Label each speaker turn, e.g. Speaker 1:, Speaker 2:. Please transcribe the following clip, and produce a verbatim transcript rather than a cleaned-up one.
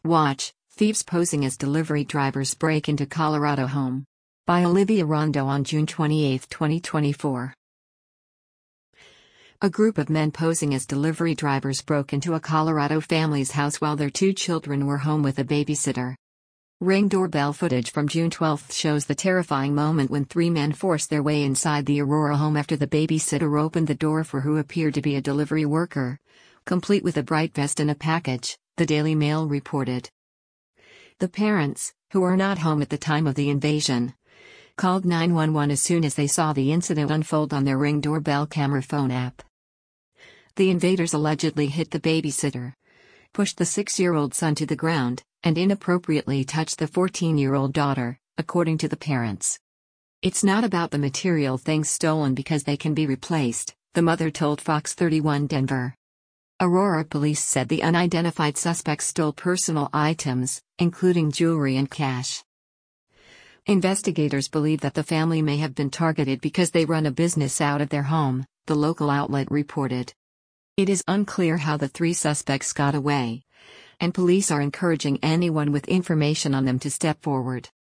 Speaker 1: Watch, thieves posing as delivery drivers break into Colorado home. By Olivia Rondo on June twenty-eighth, twenty twenty-four. A group of men posing as delivery drivers broke into a Colorado family's house while their two children were home with a babysitter. Ring doorbell footage from June twelfth shows the terrifying moment when three men forced their way inside the Aurora home after the babysitter opened the door for who appeared to be a delivery worker, complete with a bright vest and a package, the Daily Mail reported. The parents, who were not home at the time of the invasion, called nine one one as soon as they saw the incident unfold on their Ring doorbell camera phone app. The invaders allegedly hit the babysitter, pushed the six-year-old son to the ground, and inappropriately touched the fourteen-year-old daughter, according to the parents. "It's not about the material things stolen because they can be replaced," the mother told Fox thirty-one Denver. Aurora police said the unidentified suspects stole personal items, including jewelry and cash. Investigators believe that the family may have been targeted because they run a business out of their home, the local outlet reported. It is unclear how the three suspects got away, and police are encouraging anyone with information on them to step forward.